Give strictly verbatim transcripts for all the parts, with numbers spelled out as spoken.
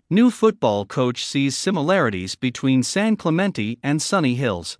New football coach sees similarities between San Clemente and Sunny Hills.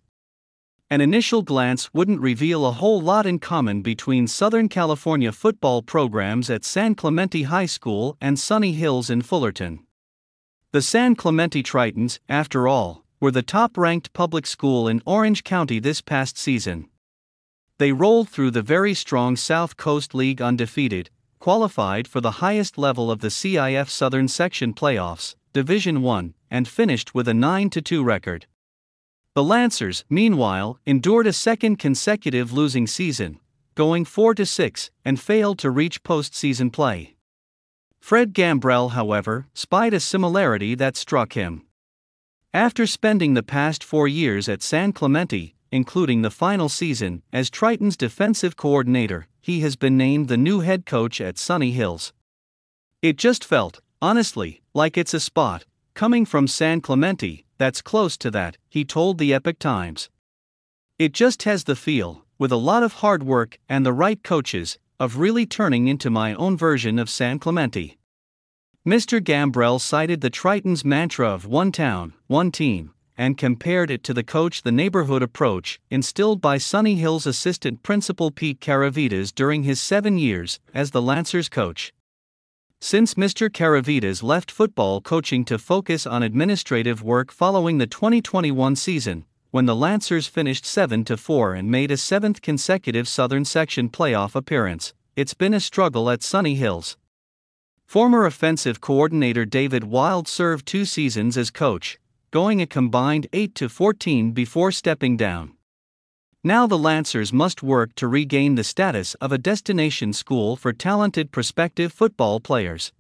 An initial glance wouldn't reveal a whole lot in common between Southern California football programs at San Clemente High School and Sunny Hills in Fullerton. The San Clemente Tritons, after all, were the top-ranked public school in Orange County this past season. They rolled through the very strong South Coast League undefeated, qualified for the highest level of the C I F Southern Section playoffs, Division one, and finished with a nine to two record. The Lancers, meanwhile, endured a second consecutive losing season, going four to six, and failed to reach postseason play. Fred Gambrell, however, spied a similarity that struck him. After spending the past four years at San Clemente, including the final season, as Triton's defensive coordinator, he has been named the new head coach at Sunny Hills. It just felt, honestly, like it's a spot, coming from San Clemente, that's close to that, he told the Epoch Times. It just has the feel, with a lot of hard work and the right coaches, of really turning into my own version of San Clemente. Mister Gambrell cited the Tritons' mantra of one town, one team, and compared it to the coach the neighborhood approach instilled by Sunny Hills assistant principal Pete Caravitas during his seven years as the Lancers coach. Since Mister Caravitas left football coaching to focus on administrative work following the twenty twenty-one season, when the Lancers finished seven to four and made a seventh consecutive Southern Section playoff appearance, it's been a struggle at Sunny Hills. Former offensive coordinator David Wild served two seasons as coach, going a combined eight to fourteen before stepping down. Now the Lancers must work to regain the status of a destination school for talented prospective football players.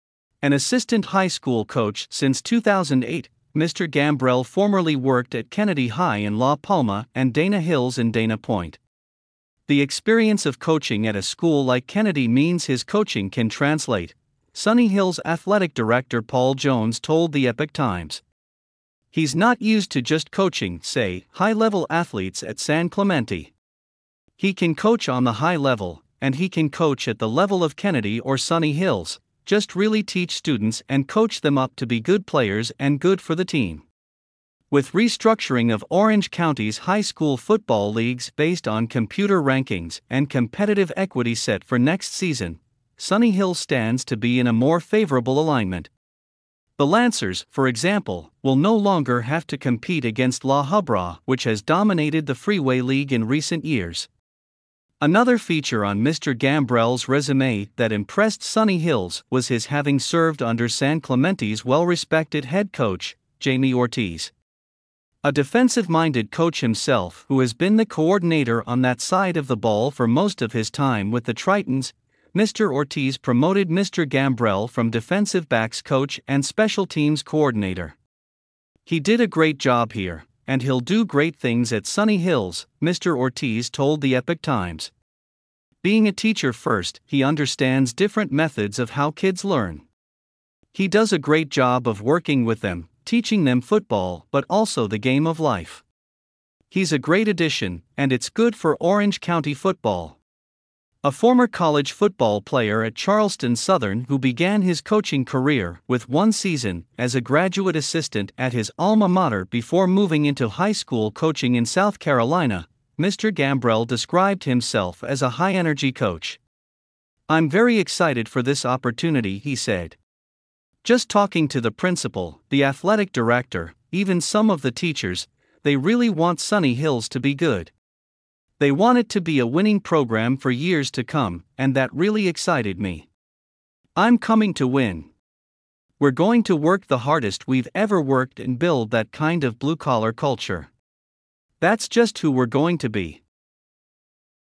An assistant high school coach since two thousand eight, Mister Gambrell formerly worked at Kennedy High in La Palma and Dana Hills in Dana Point. The experience of coaching at a school like Kennedy means his coaching can translate, Sunny Hills athletic director Paul Jones told the Epoch Times. He's not used to just coaching, say, high-level athletes at San Clemente. He can coach on the high level, and he can coach at the level of Kennedy or Sunny Hills, just really teach students and coach them up to be good players and good for the team. With restructuring of Orange County's high school football leagues based on computer rankings and competitive equity set for next season, Sunny Hills stands to be in a more favorable alignment. The Lancers, for example, will no longer have to compete against La Habra, which has dominated the Freeway League in recent years. Another feature on Mister Gambrell's resume that impressed Sunny Hills was his having served under San Clemente's well-respected head coach, Jamie Ortiz. A defensive-minded coach himself who has been the coordinator on that side of the ball for most of his time with the Tritons, Mister Ortiz promoted Mister Gambrell from defensive backs coach and special teams coordinator. He did a great job here, and he'll do great things at Sunny Hills, Mister Ortiz told the Epoch Times. Being a teacher first, he understands different methods of how kids learn. He does a great job of working with them, teaching them football but also the game of life. He's a great addition, and it's good for Orange County football. A former college football player at Charleston Southern who began his coaching career with one season as a graduate assistant at his alma mater before moving into high school coaching in South Carolina, Mister Gambrell described himself as a high-energy coach. "I'm very excited for this opportunity," he said. "Just talking to the principal, the athletic director, even some of the teachers, they really want Sunny Hills to be good. They want it to be a winning program for years to come, and that really excited me. I'm coming to win. We're going to work the hardest we've ever worked and build that kind of blue-collar culture. That's just who we're going to be."